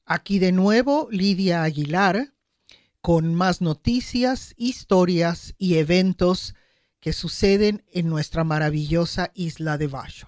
Aquí de nuevo Lidia Aguilar con más noticias, historias y eventos que suceden en nuestra maravillosa isla de Vashon.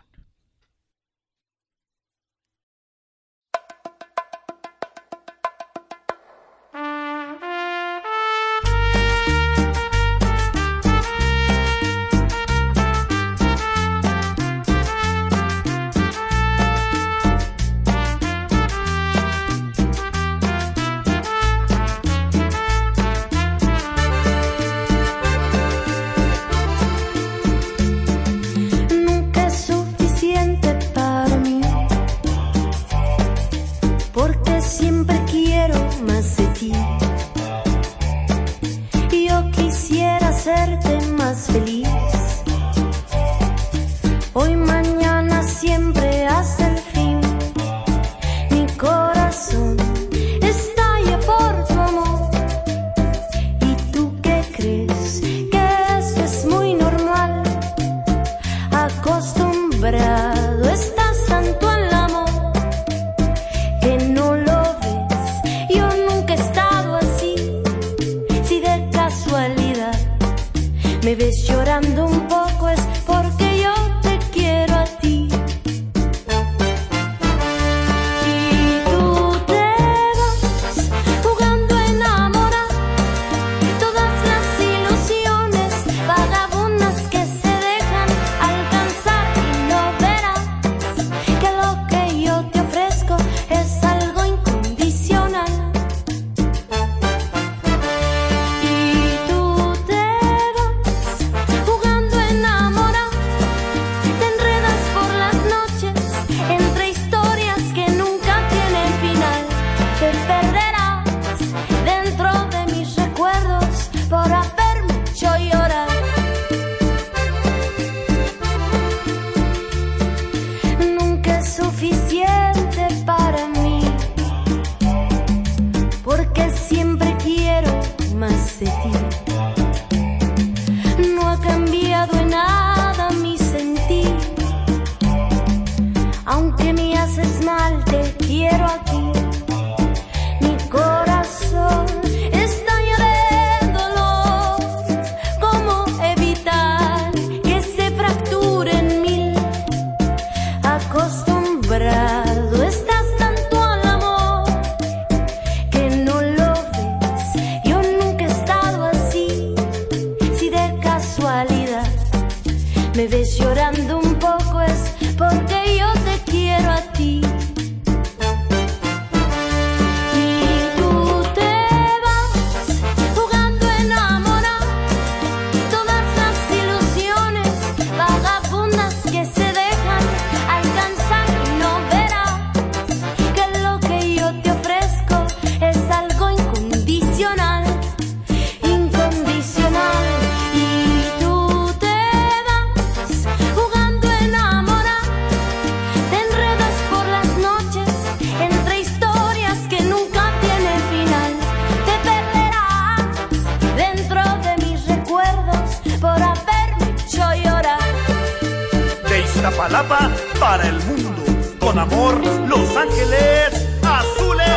Iztapalapa para el mundo. Con amor, Los Ángeles Azules.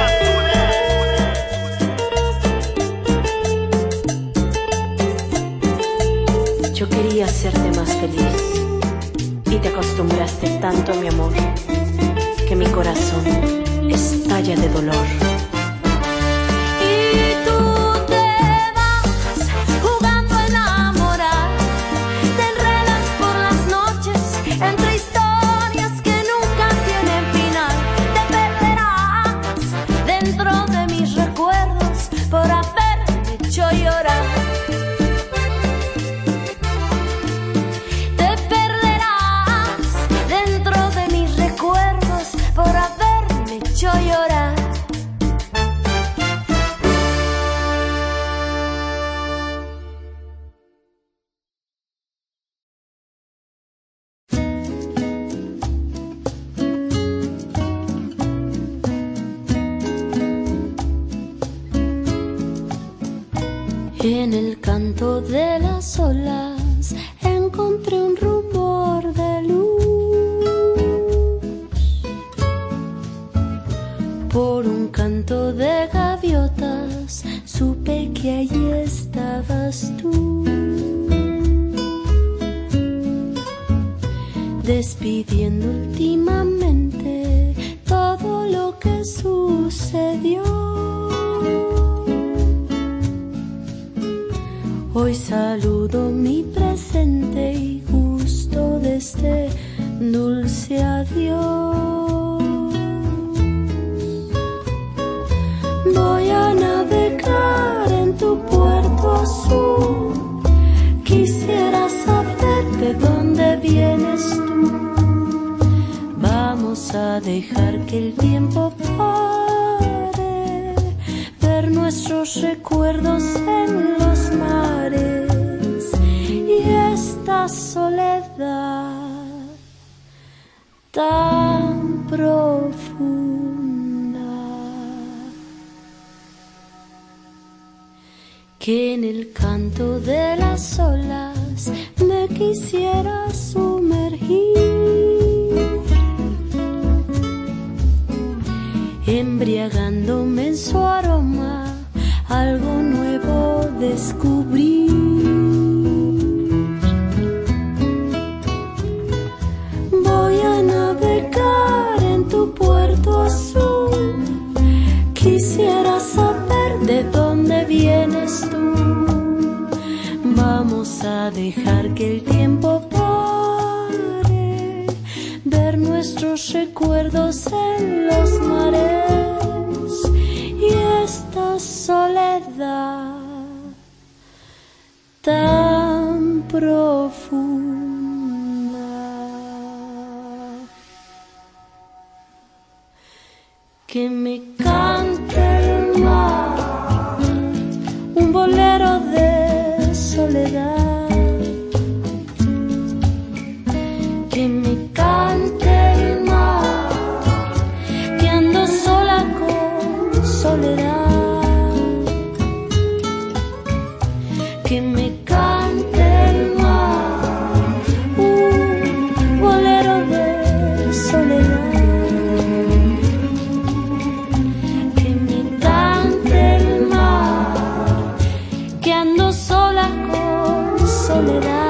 Yo quería hacerte más feliz y te acostumbraste tanto a mi amor que mi corazón estalla de dolor. En el canto de las olas encontré un rumor de luz. Por un canto de gaviotas supe que allí estabas tú, despidiendo últimamente todo lo que sucedió. Hoy saludo mi presente y gusto de este dulce adiós. Voy a navegar en tu puerto azul. Quisiera saber de dónde vienes tú. Vamos a dejar que el tiempo pare, ver nuestros recuerdos en los mares y esta soledad tan profunda. Que en el canto de las olas me quisiera sumergir, embriagándome en su aroma, algo nuevo descubrir. Voy a navegar en tu puerto azul. Quisiera saber de dónde vienes tú. Vamos a dejar que el tiempo pare, ver nuestros recuerdos en los mares y esta soledad tan profunda. Que me cante el mar, un bolero de soledad. Que me cante el mar, que ando sola con soledad. Que me cante el mar, un bolero de soledad. Que me cante el mar, que ando sola con soledad.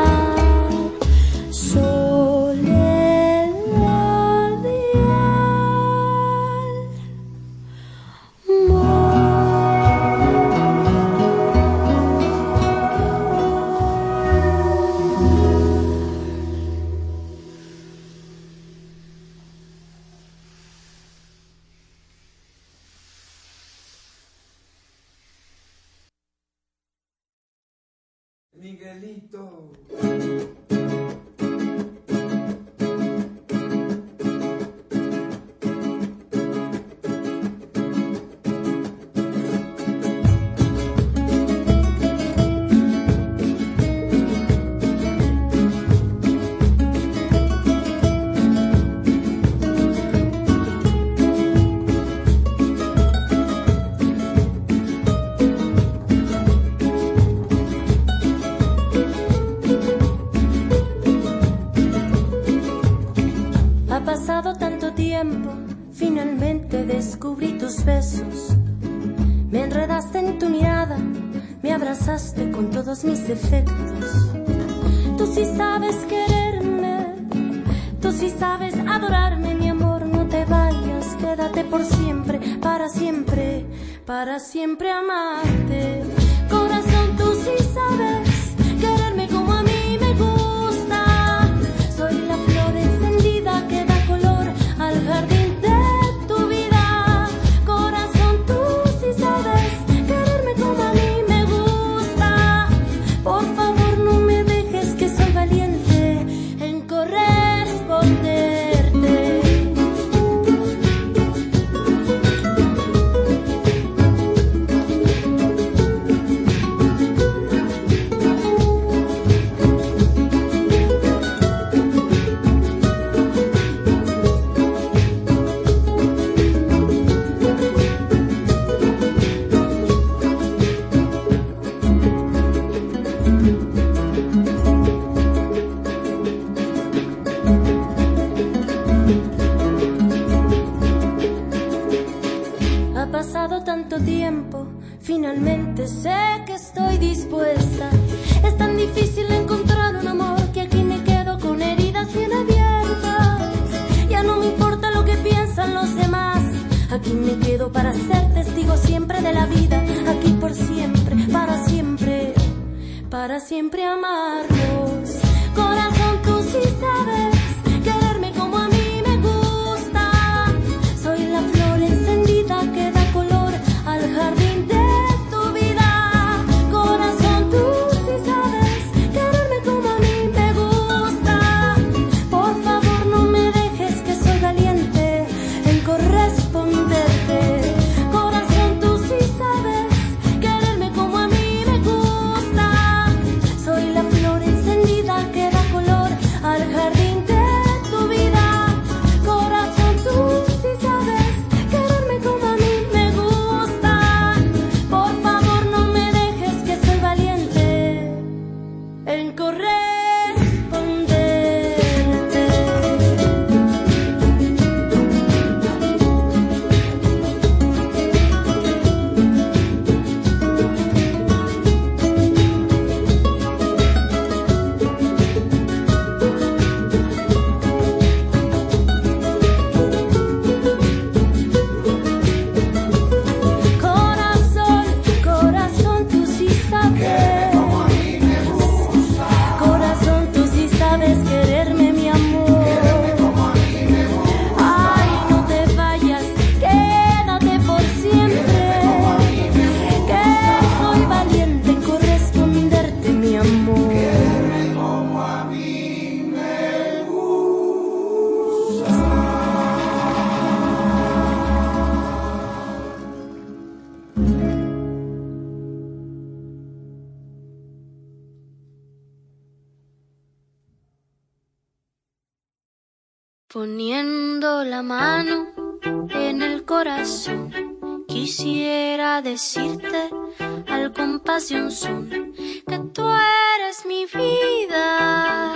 Miguelito. Tanto tiempo, finalmente descubrí tus besos. Me enredaste en tu mirada, me abrazaste con todos mis defectos. Tú sí sabes quererme, tú sí sabes adorarme, mi amor, no te vayas, quédate por siempre, para siempre amarte. Corazón, tú sí sabes quererme como a mí me gusta. Soy la flor encendida que da color al jardín de tu vida. Corazón, tú sí sabes quererme como a mí me gusta. Por favor, no me dejes, que soy valiente en corresponderte. Ha pasado tanto tiempo, finalmente sé que estoy dispuesta. Es tan difícil encontrar un amor que aquí me quedo con heridas bien abiertas. Ya no me importa lo que piensan los demás. Aquí me quedo para ser testigo siempre de la vida. Aquí por siempre, para siempre amarnos. Corazón, tú sí sabes quererme como a mí me gusta. Soy la flor encendida que da color al jardín de tu vida. Corazón, tú sí sabes quererme como a mí me gusta. Por favor, no me dejes, que soy valiente en corresponderte. Corazón, tú sí sabes quererme como a mí me gusta. Soy la flor encendida que da color al jardín de tu vida. Corazón, tú sí sabes quererme como a mí me gusta. Por favor, no me dejes, que soy valiente en corresponderte. Corazón, tú sí sabes. Corazón, tú sí sabes quererme, mi amor. Ay, no te vayas, quédate por siempre. Que soy valiente en corresponderte, mi amor. Poniendo la mano en el corazón, quisiera decirte al compás de un son que tú eres mi vida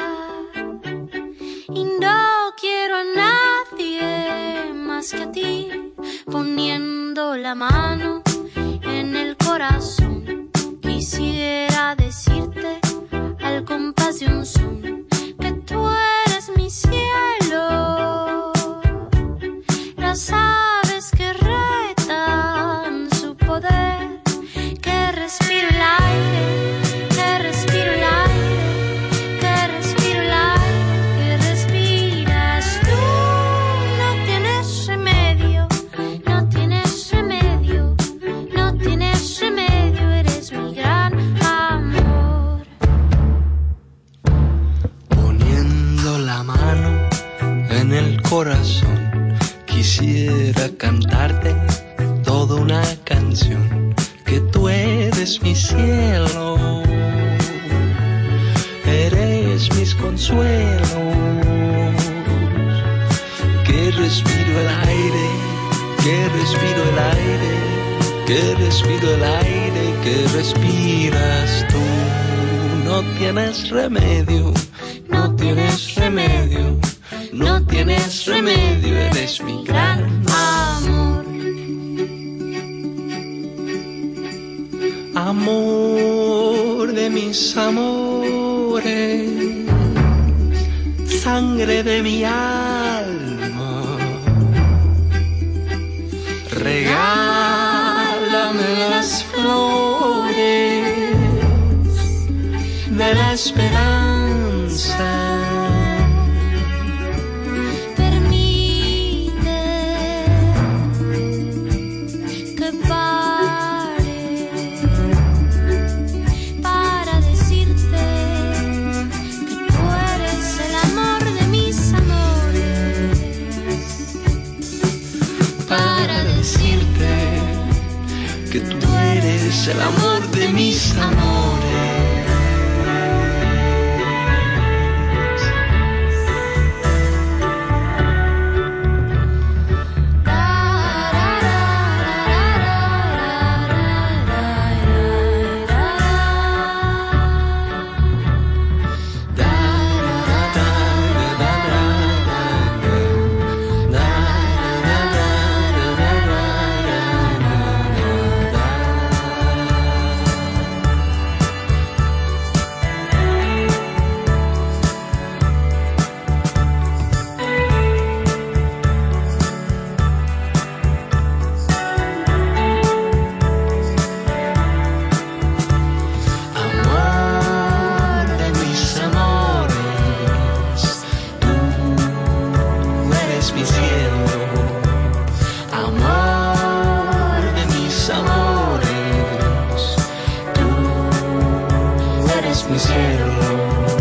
y no quiero a nadie más que a ti. Poniendo la mano en el corazón, quisiera decirte al compás de un son que tú eres mi cielo. Las aves que retan su poder, que respiro el aire, que respiro el aire, que respiro el aire, que respiras tú. No tienes remedio, no tienes remedio, no tienes remedio, eres mi gran amor. Poniendo la mano en el corazón, quisiera cantarte toda una canción, que tú eres mi cielo, eres mis consuelos, que respiro el aire, que respiro el aire, que respiro el aire, que respiras tú. No tienes remedio, no tienes remedio, no tienes remedio, eres mi gran amor. Amor de mis amores, sangre de mi alma, regálame las flores de la esperanza. Que tú eres el amor de mis amores. hacerlo.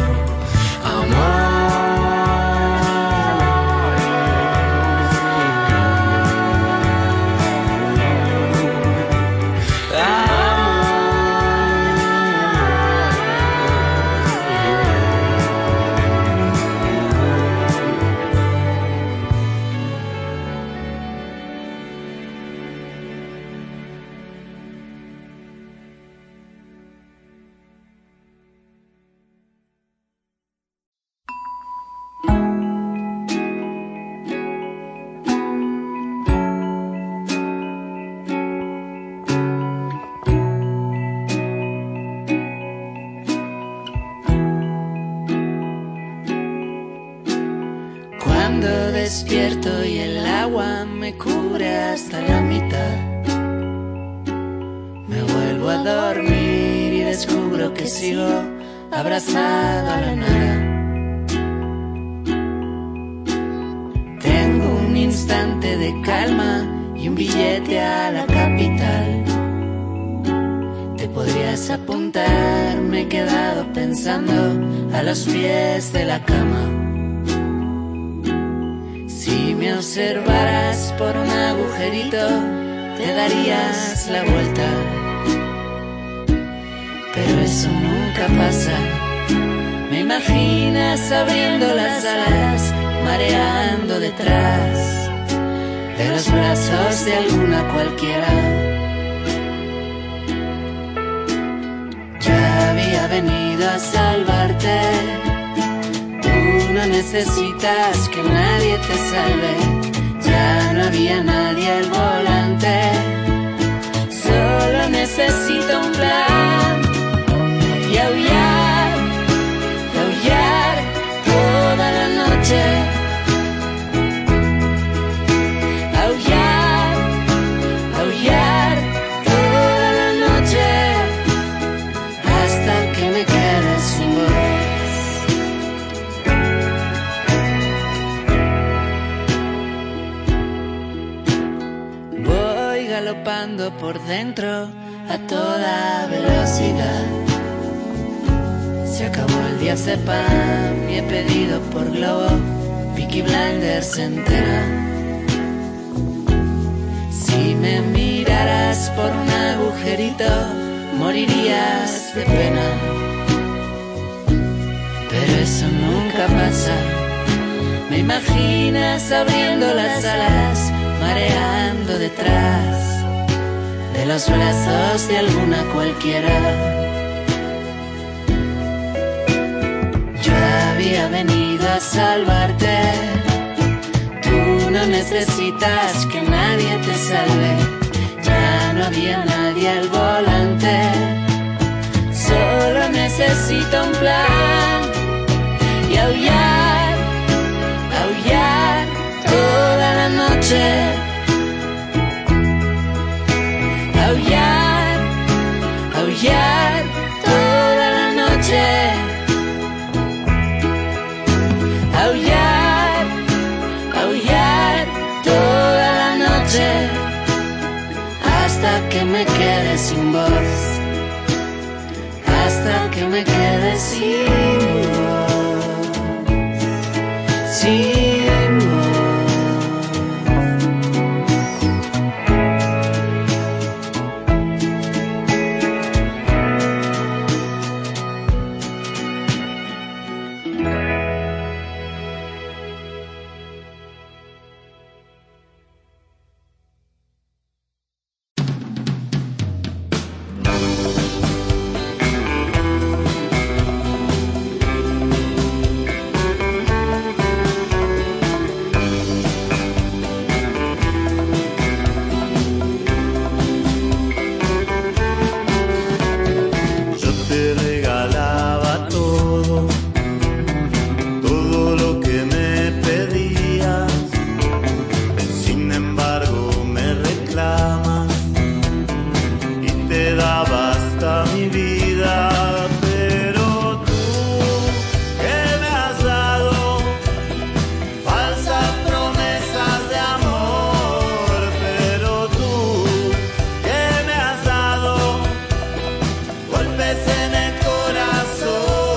Cuando despierto y el agua me cubre hasta la mitad, me vuelvo a dormir y descubro que sigo abrazado a la nada. Tengo un instante de calma y un billete a la capital. Te podrías apuntar, me he quedado pensando a los pies de la cama. Si me observaras por un agujerito, te darías la vuelta. Pero eso nunca pasa. Me imaginas abriendo las alas, mareando detrás de los brazos de alguna cualquiera. Ya había venido a salvarte. No necesitas que nadie te salve. Ya no había nadie al volante. Solo necesito un plan y aullar toda la noche. Aullar toda la noche hasta que me quede sin voz. Galopando por dentro a toda velocidad. Se acabó el diazepam y he pedido por Globo Peaky Blinders entera. Si me miraras por un agujerito, morirías de pena. Pero eso nunca pasa. Me imaginas abriendo las alas, mareando detrás de los brazos de alguna cualquiera. Yo había venido a salvarte. Tú no necesitas que nadie te salve. Ya no había nadie al volante. Solo necesito un plan y aullar toda la noche. Aullar toda la noche. Aullar toda la noche hasta que me quede sin voz. Hasta que me quede sin voz. Sin voz. En el corazón.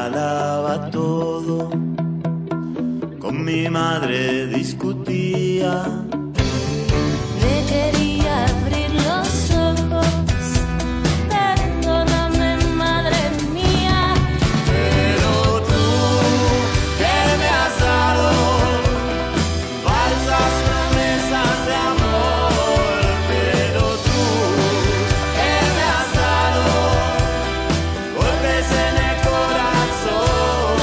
regalaba todo. Con mi madre discutía. Me quería abrir los ojos. Perdóname, madre mía. Pero tú que me has dado falsas promesas de amor. Pero tú que me has dado golpes en el corazón.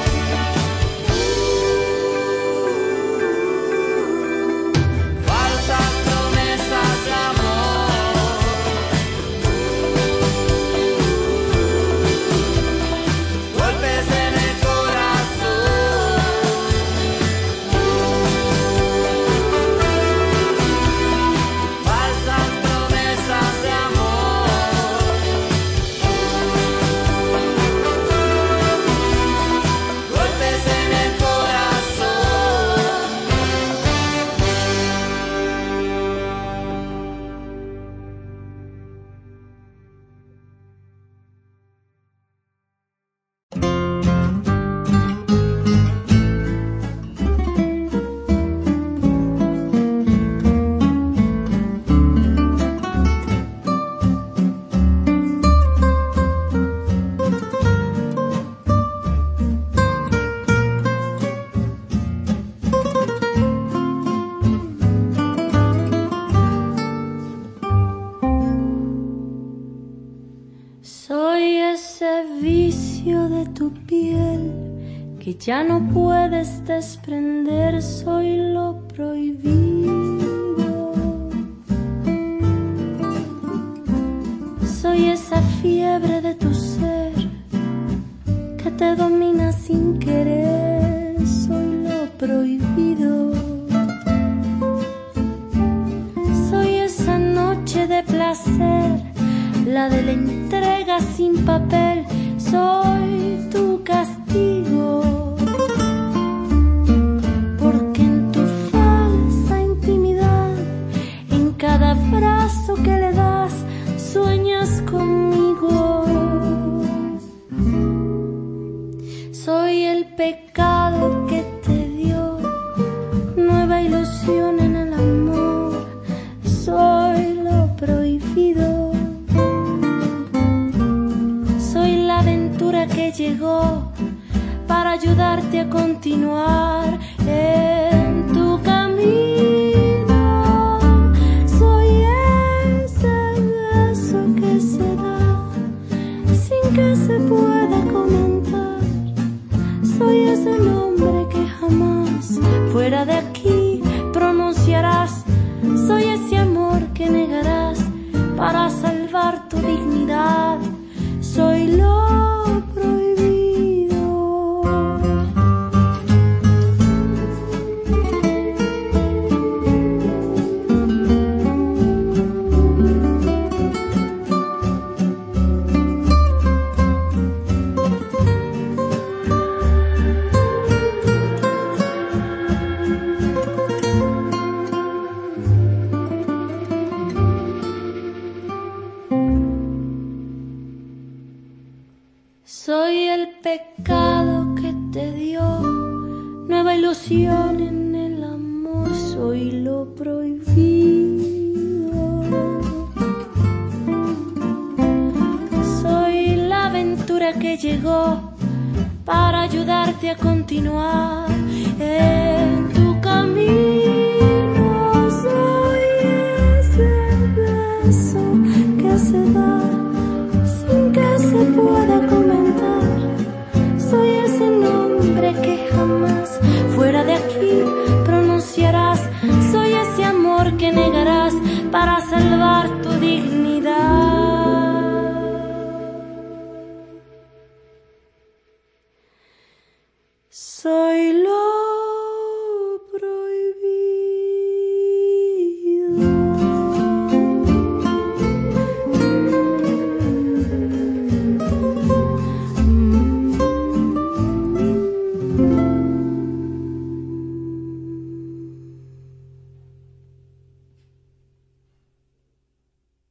Falsas promesas de amor. Golpes en el corazón. Falsas promesas de amor. Golpes en el corazón. Soy ese vicio de tu piel que ya no puedes desprender. Soy lo prohibido. Soy esa fiebre de tu ser que te domina sin querer. Soy lo prohibido. Soy esa noche de placer, la de la entrega sin papel. Soy tu castigo, porque en tu falsa intimidad, en cada abrazo que le das, sueñas conmigo. Soy el pecado que te dio nueva ilusión en el amor. Soy lo prohibido. Soy la aventura que llegó para ayudarte a continuar en tu camino. Soy ese beso que se da sin que se pueda comentar. Soy ese nombre que jamás fuera de aquí pronunciarás. Soy ese amor que negarás para salvar tu dignidad. Soy lo prohibido. Soy el pecado que te dio nueva ilusión en el amor. Soy lo prohibido. Soy la aventura que llegó para ayudarte a continuar en tu camino. Soy ese beso que se da sin que se pueda comentar. Soy ese nombre que jamás fuera de aquí pronunciarás. Soy ese amor que negarás para salvar tu dignidad. Soy lo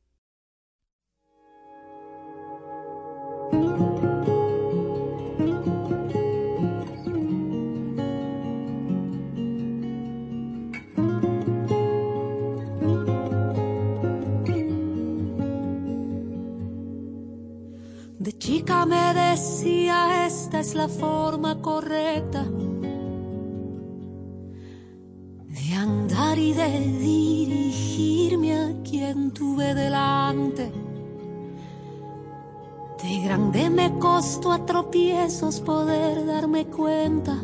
prohibido. De chica me decía, esta es la forma correcta de andar y de dirigirme a quien tuve delante. De grande me costó a tropiezos poder darme cuenta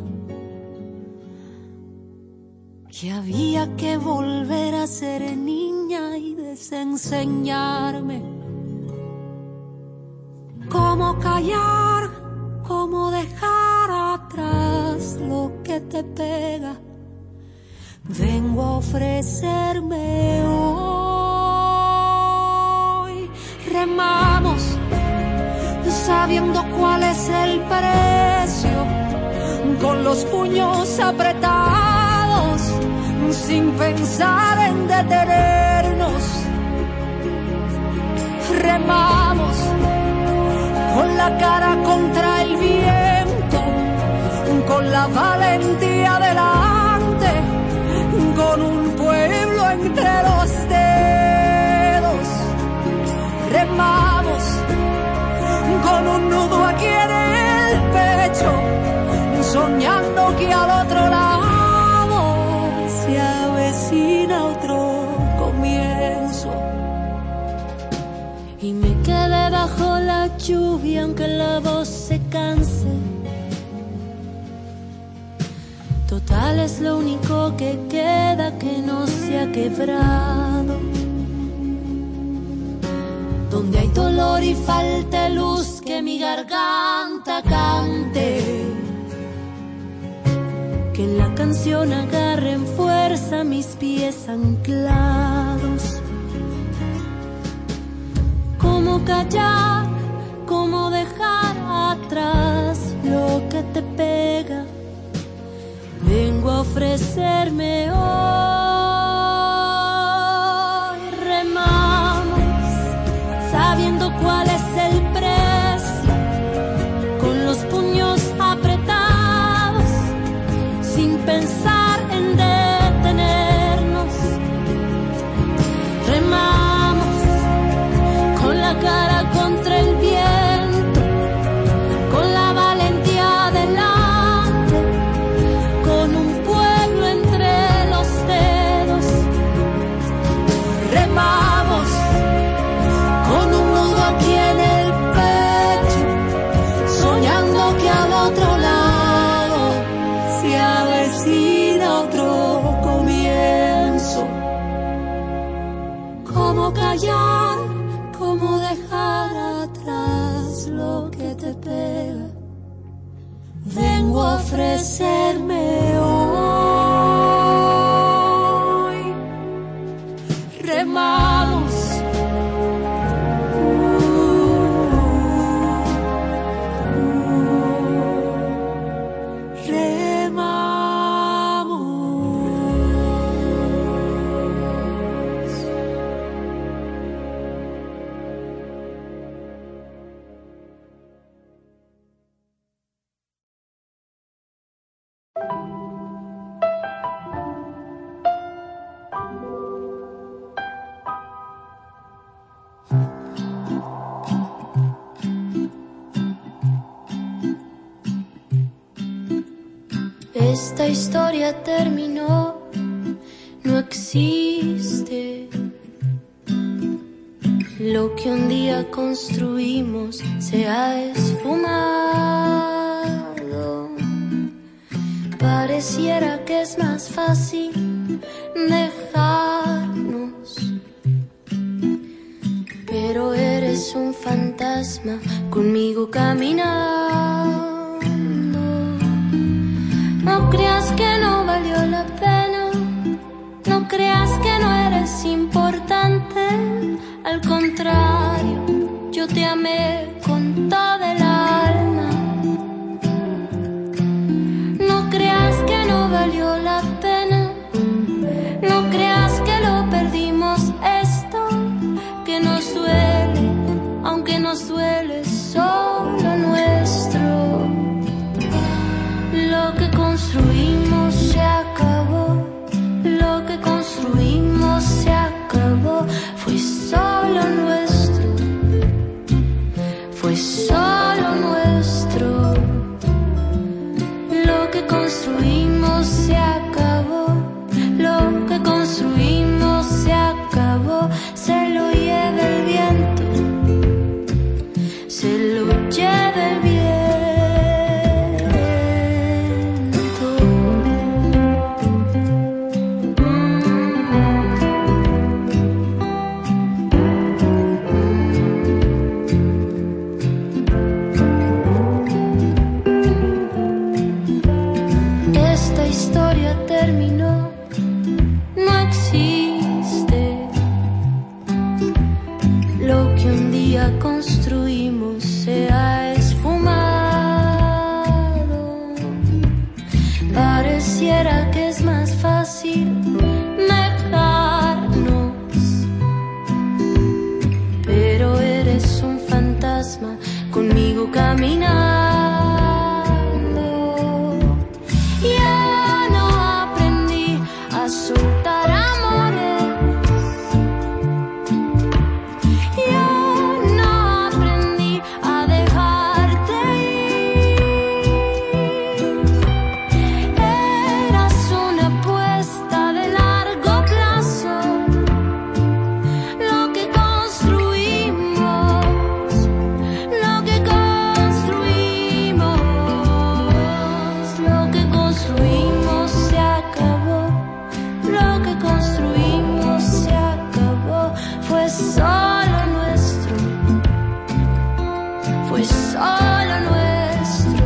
que había que volver a ser niña y desenseñarme cómo callar, cómo dejar atrás lo que te pega. Vengo a ofrecerme hoy. Remamos sabiendo cuál es el precio, con los puños apretados, sin pensar en detenernos. Remamos con la cara contra el viento, con la valentía delante, con un pueblo entre los dedos. Remamos con un nudo aquí en el pecho, soñando que al otro lado se avecina otro comienzo. Y me quedé bajo la lluvia aunque la voz se canse. Total es lo único que queda que no se ha quebrado. Donde hay dolor y falta luz, que mi garganta cante. Que en la canción agarren fuerza mis pies anclados. Cómo callar, cómo dejar atrás lo que te pega. Vengo a ofrecerme hoy. Remamos sabiendo cuál es el precio, con los puños apretados, sin pensar en detenernos. Remamos con la cara contra el viento, con la valentía delante, con un pueblo entre los dedos. Remamos con un nudo aquí en el pecho, soñando que al otro lado se avecina otro comienzo. Cómo callar, cómo dejar atrás lo que te pega. Vengo a ofrecerme hoy. Remamos. Esta historia terminó, no existe. Lo que un día construimos se ha esfumado. Pareciera que es más fácil dejarnos, pero eres un fantasma conmigo caminando. No creas que no valió la pena, no creas que no eres importante. Al contrario, yo te amé con toda el alma. No creas que no valió la pena, no creas que lo perdimos esto, que nos duele, aunque nos duele solo nuestro. Lo que construimos se acabó, lo que construimos se acabó, fue solo nuestro, sigo caminando. Ya no aprendí a soltar amores. Ya no aprendí a dejarte ir. Eras una apuesta de largo plazo. Lo que construimos, lo que construimos, lo que construimos se acabó. Lo que construimos se acabó. Fue solo nuestro, fue solo nuestro.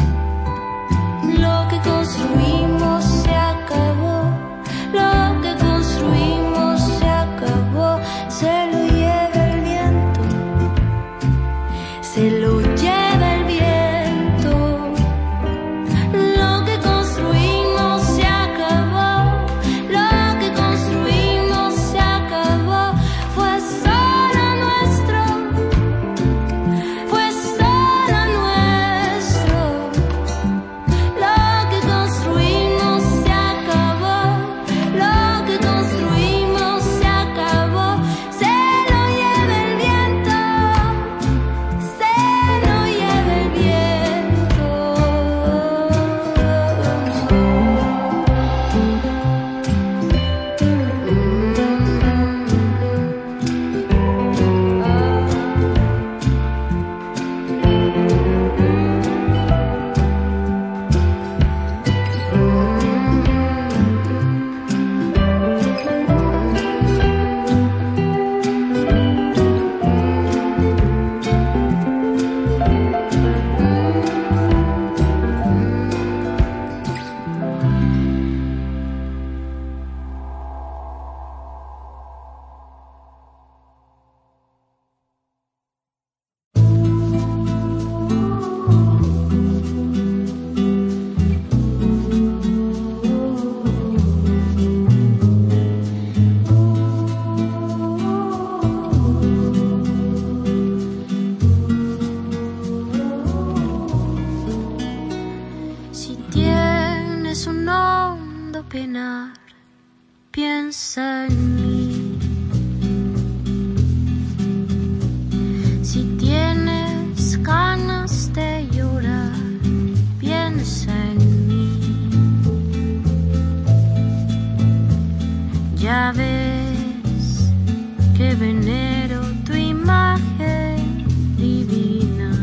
Lo que construimos se acabó. Lo que construimos se acabó. Se lo lleva el viento, se lo lleva el viento. Lo que construimos se acabó. Lo que construimos se acabó. Fue solo nuestro, fue solo nuestro. Lo que construimos se acabó. Lo que construimos se acabó. Se lo lleva el viento, se lo lleva el viento. Si tienes un hondo penar, piensa en mí. Si tienes ganas de llorar, piensa en mí. Ya ves que venero tu imagen divina,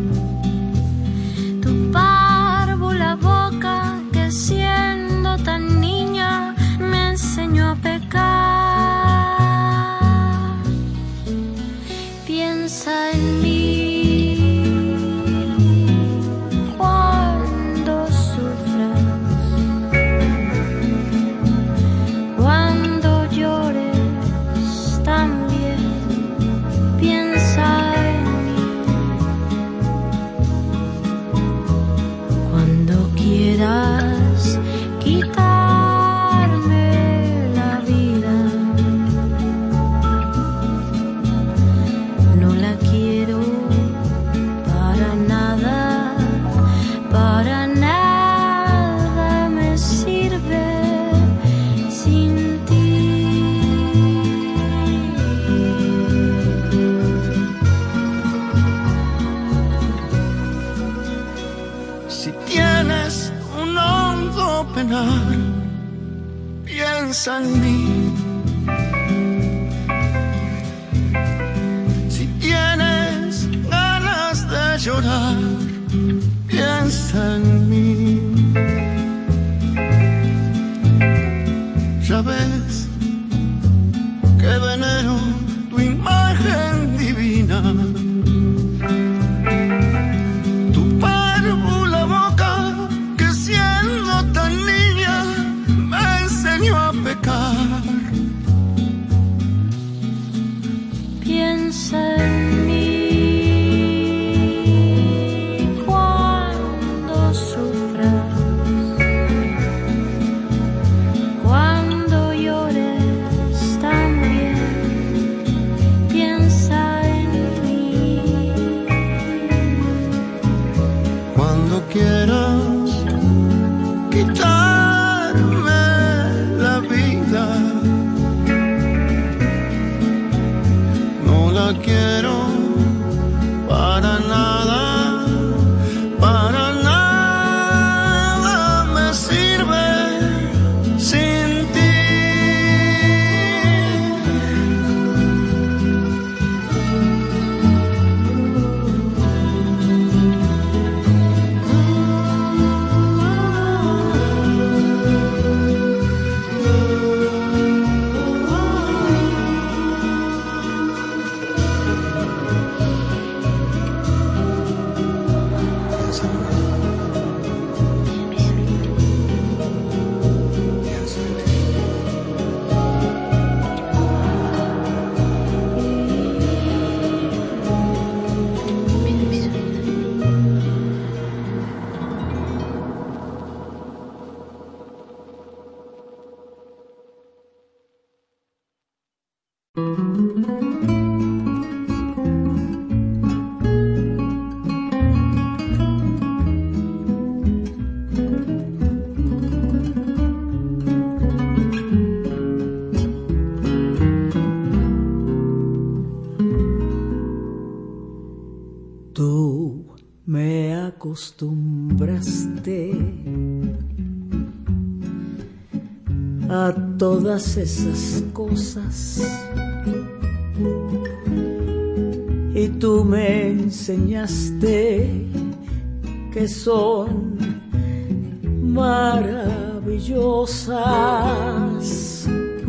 tu párvula boca que siendo tan niña me enseñó a pecar. Piensa en mí cuando sufras, cuando llores también. Piensa en mí cuando quieras quitarme la vida. No la quiero para nada me sirve sin ti. Si tienes un hondo penar, piensa en mí. Si tienes ganas de llorar, piensa en mí. Ya ves que venero tu imagen divina, tu párvula boca que siendo tan niña me enseñó a pecar. Piensa en mí cuando sufras, no quieras quitarme la vida. No la quiero para nada, para nada me sirve sin ti. Tú me acostumbraste a todas esas cosas y tú me enseñaste que son maravillosas.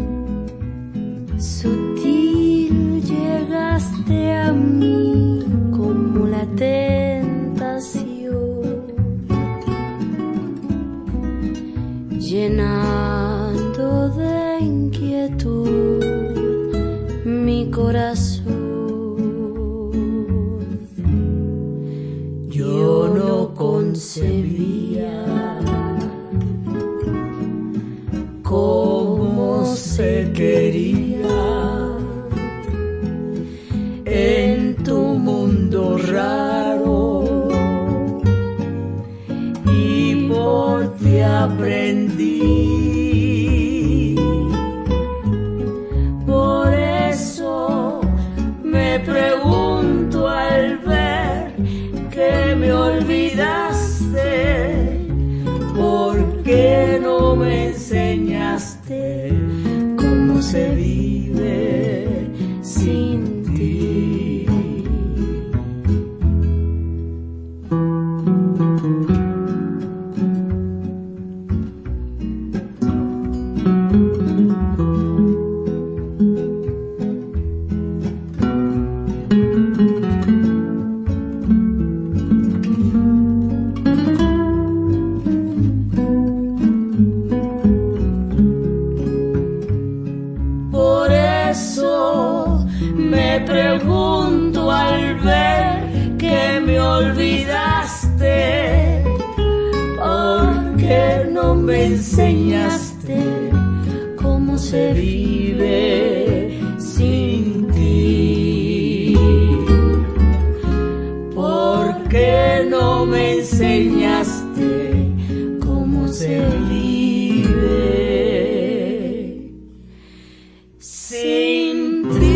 Sutil llegaste a mí como la tentación, llenando de inquietud mi corazón. Yo no concebía cómo se quería en tu mundo raro, y por ti aprendí. Por eso me pregunto al ver que me olvidaste, ¿por qué no me enseñaste cómo se vive sin ti? Por eso me pregunto al ver que me olvidaste, ¿por qué no me enseñaste cómo se vive sin ti? ¿Por qué no me enseñaste cómo se vive sin ti?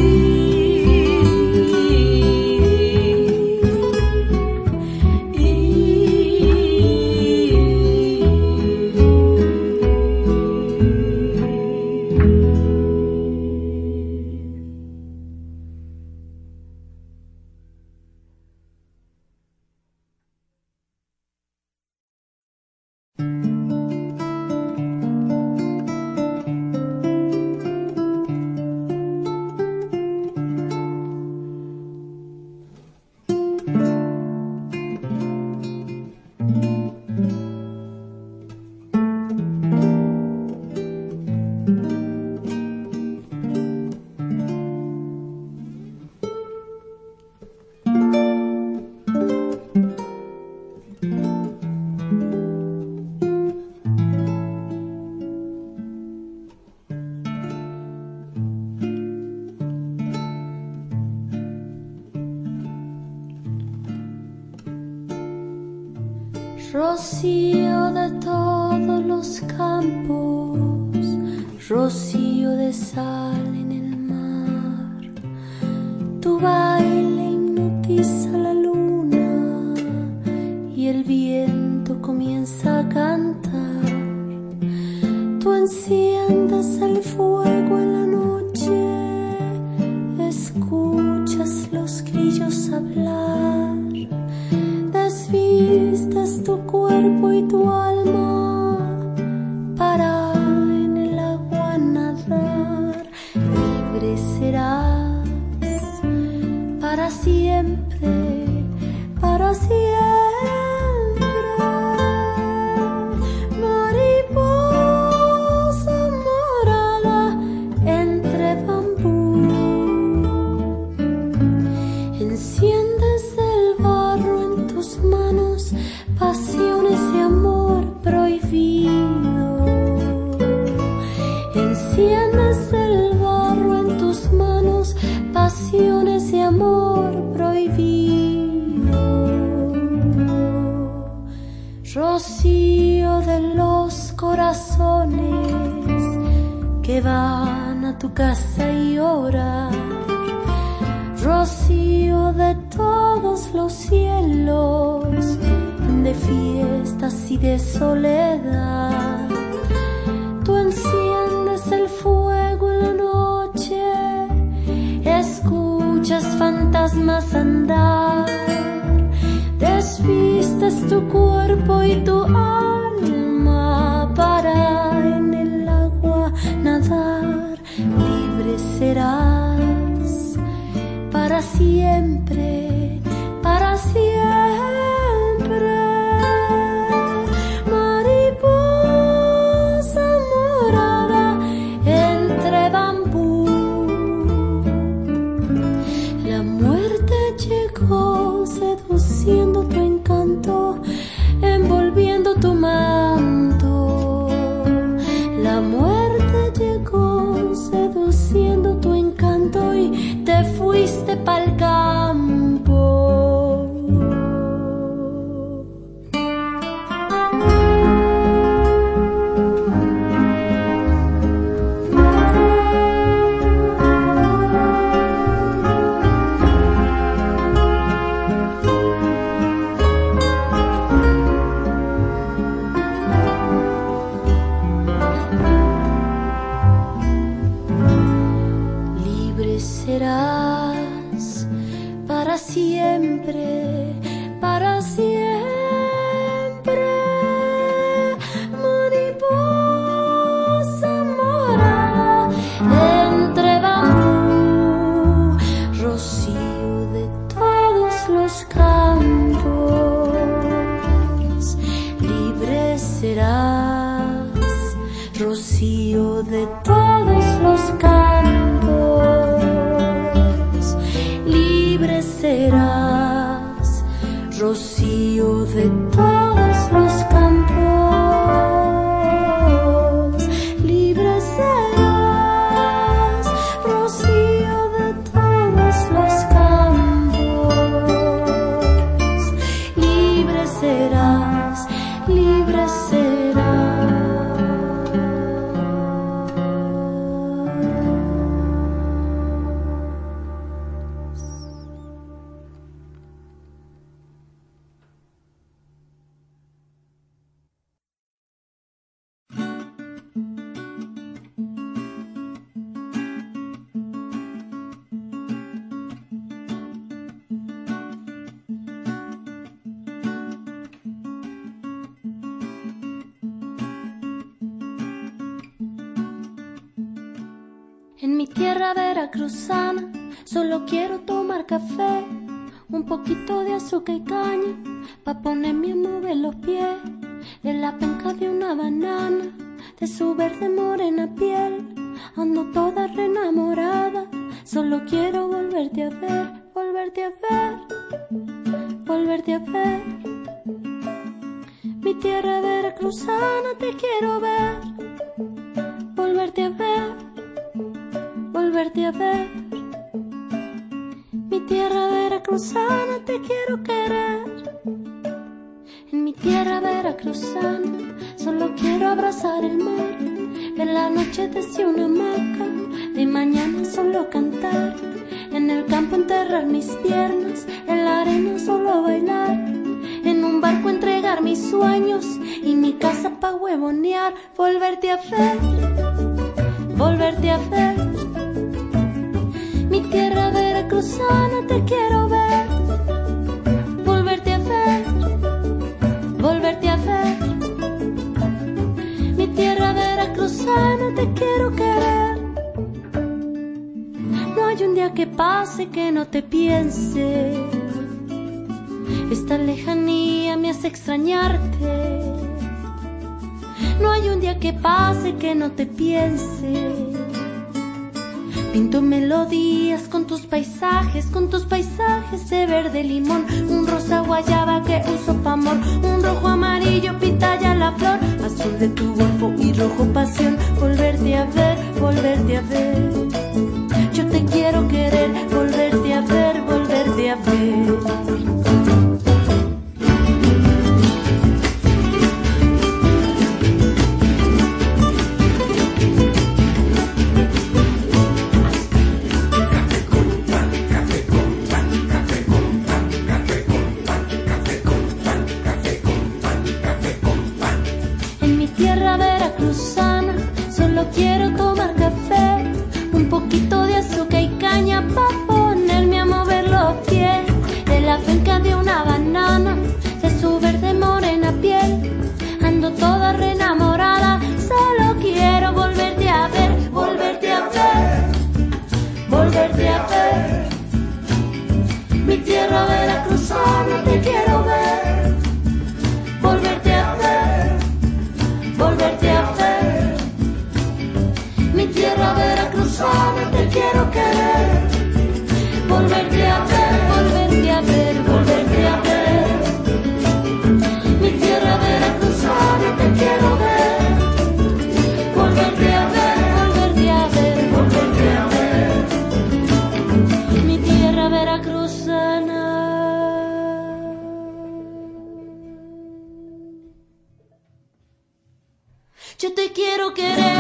Rocío de todos los campos, rocío de sal en el mar. Tu baile hipnotiza la luna y el viento comienza a cantar. Tú enciendes el fuego en la noche, escuchas los grillos hablar, desvistes tu cuerpo y tu alma para en el agua nadar. Libre serás para siempre, para siempre. Mariposa morada entre bambú, enciendes el barro en tus manos, pasiones de amor prohibido. Enciendes el barro en tus manos, pasiones de amor prohibido. Rocío de los corazones que van a tu casa y oran. Rocío de todos los cielos, de fiestas y de soledad. Tú enciendes el fuego en la noche, escuchas fantasmas andar, desvistes tu cuerpo y tu alma para en el agua nadar. Libre serás para siempre, para siempre. Mariposa morada entre bambú. La muerte llegó seduciendo tu encanto, envolviendo tu manto. La muerte llegó seduciendo tu encanto y te fuiste pa'l campo. Libre serás para siempre, para siempre. Mariposa morada entre bambú, rocío de todos los campos. Libre serás, rocío de todos los campos. Libre serás, rocío de todos los campos. Libre serás, rocío de todos los campos. Libre serás, libre serás. En mi tierra veracruzana solo quiero tomar café, un poquito de azúcar y caña, pa' ponerme a mover los pies, de la penca de una banana, de su verde morena piel. Ando toda reenamorada, solo quiero volverte a ver, volverte a ver, volverte a ver. Mi tierra veracruzana te quiero ver, volverte a ver, volverte a ver. Mi tierra veracruzana te quiero querer. En mi tierra veracruzana, solo quiero abrazar el mar, ver la noche desde una hamaca, de mañana solo cantar, en el campo enterrar mis piernas, en la arena solo bailar, en un barco entregar mis sueños y mi casa pa' huevonear, volverte a ver, volverte a ver. Mi tierra veracruzana te quiero ver, volverte a ver, volverte a ver. Mi tierra veracruzana te quiero querer. No hay un día que pase que no te piense, esta lejanía me hace extrañarte. No hay un día que pase que no te piense. Pinto melodías con tus paisajes de verde limón, un rosa guayaba que uso pa' amor, un rojo amarillo pitaya la flor, azul de tu golfo y rojo pasión, volverte a ver, volverte a ver. Yo te quiero querer, volverte a ver, volverte a ver. Quiero tomar café, un poquito de azúcar y caña pa' ponerme a mover los pies. De la penca de una banana, de su verde morena piel, ando toda re enamorada. Solo quiero volverte a ver, volverte a ver, volverte a ver. Mi tierra veracruzana te quiero ver, volverte a ver, volverte a ver. Mi tierra veracruzana te quiero querer, volverte a ver, volverte a ver, volverte a ver. Mi tierra veracruzana te quiero ver, volverte a ver, volverte a ver, volverte a ver. Mi tierra veracruzana. Yo te quiero querer.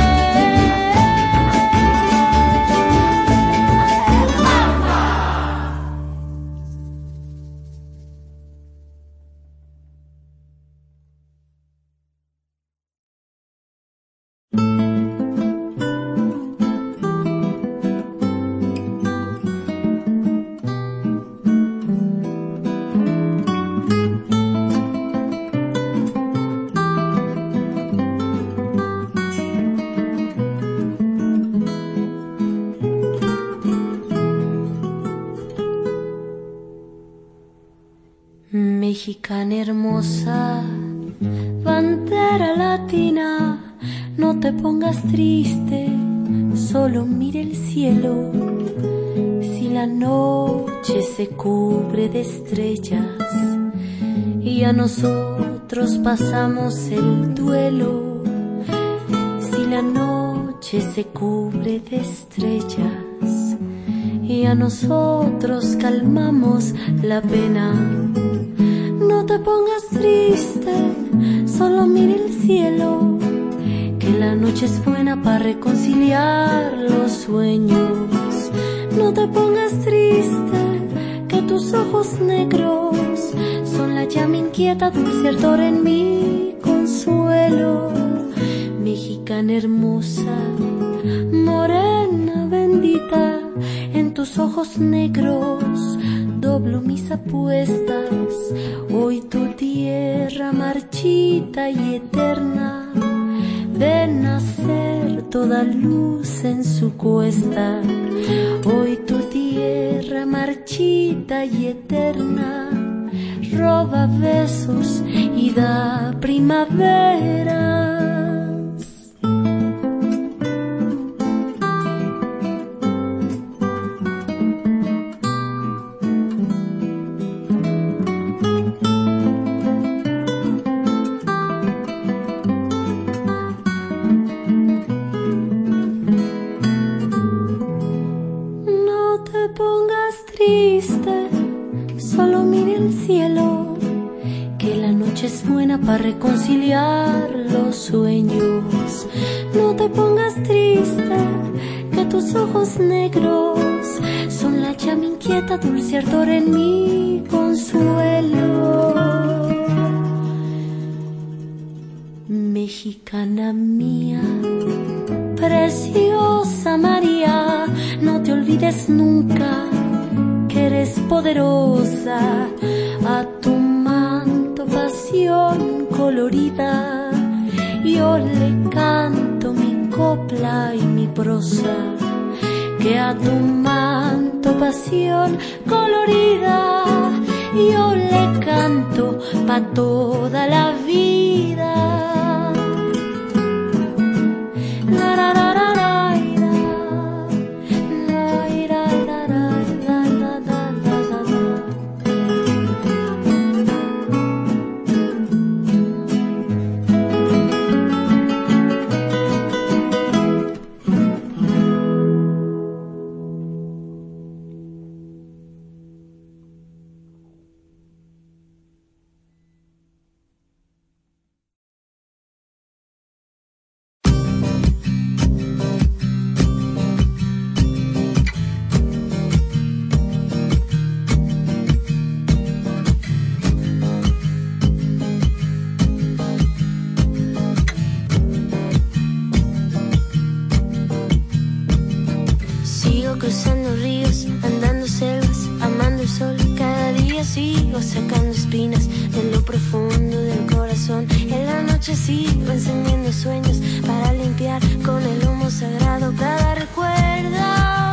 Mexicana hermosa, bandera latina, no te pongas triste, solo mire el cielo. Si la noche se cubre de estrellas y a nosotros pasamos el duelo, si la noche se cubre de estrellas y a nosotros calmamos la pena. No te pongas triste, solo mira el cielo, que la noche es buena para reconciliar los sueños. No te pongas triste, que tus ojos negros son la llama inquieta, dulce ardor en mi consuelo. Mexicana hermosa, morena bendita, en tus ojos negros doblo mis apuestas. Hoy tu tierra marchita y eterna ve nacer toda luz en su cuesta. Hoy tu tierra marchita y eterna roba besos y da primaveras. noche es buena para reconciliar los sueños. No te pongas triste, que tus ojos negros son la llama inquieta, dulce ardor en mi consuelo. Mexicana mía, preciosa María, no te olvides nunca que eres poderosa. A tu manto pasión colorida yo le canto mi copla y mi prosa. Que a tu manto pasión colorida yo le canto pa' toda la vida. Cruzando ríos, andando selvas, amando el sol. Cada día sigo sacando espinas de lo profundo del corazón. En la noche sigo encendiendo sueños para limpiar con el humo sagrado cada recuerdo.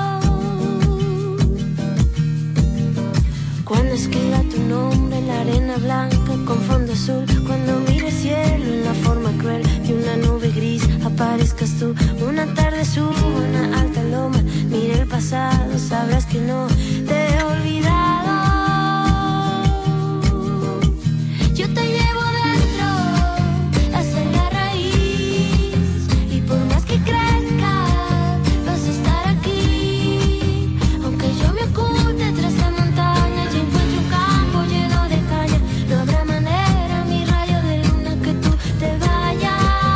Cuando escriba tu nombre en la arena blanca con fondo azul, cuando mire el cielo en la forma cruel de una nube gris, aparezcas tú. Una tarde subo una alta loma, mire el pasado, sabrás que no te he olvidado. Yo te llevo dentro hasta la raíz, y por más que crezca vas a estar aquí. Aunque yo me oculte tras la montaña y encuentre un campo lleno de caña, no habrá manera, mi rayo de luna, que tú te vayas.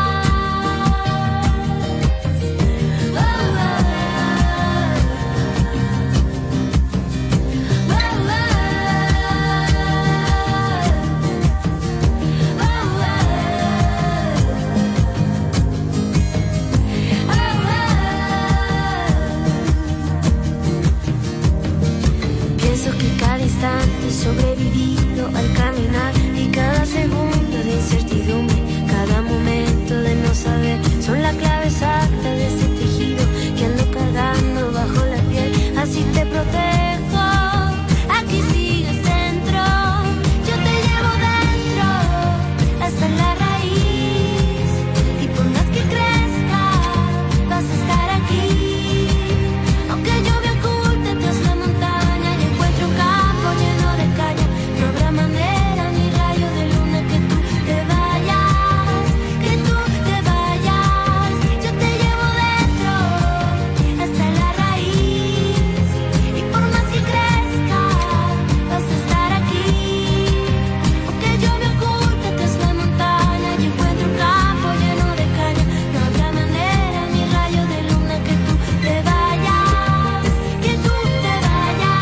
Pienso que cada instante he sobrevivido al caminar, y cada segundo de incertidumbre, cada momento de no saber, son la clave exacta de ese tejido que ando cargando bajo la piel. Así te protejo, aquí sigues dentro. Yo te llevo dentro hasta la raíz, y por más que crezca vas a estar aquí. Aunque yo me oculte tras la montaña y encuentre un campo lleno de caña, no habrá manera, mi rayo de luna, que tú te vayas, que tú te vayas. Yo te llevo dentro hasta la raíz, y por más que crezca vas a estar aquí. Aunque yo me oculte tras la montaña y encuentre un campo lleno de caña, no habrá manera, mi rayo de luna, que tú te vayas, que tú te vayas.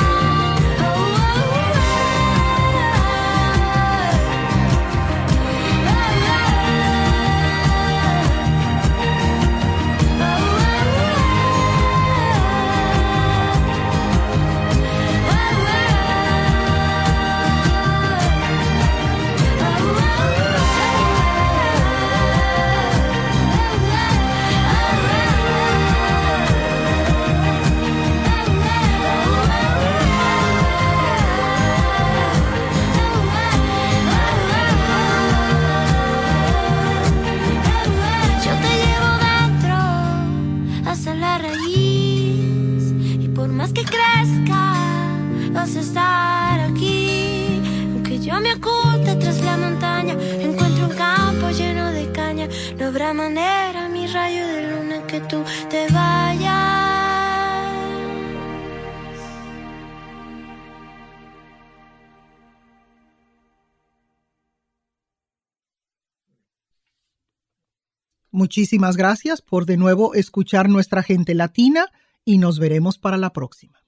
Yo te llevo dentro hasta la raíz, y por más que crezca vas a estar aquí. Aunque yo me oculte tras la montaña, encuentro un campo lleno de caña, no habrá manera, mi rayo de luna, que tú te vayas. Muchísimas gracias por de nuevo escuchar nuestra gente latina y nos veremos para la próxima.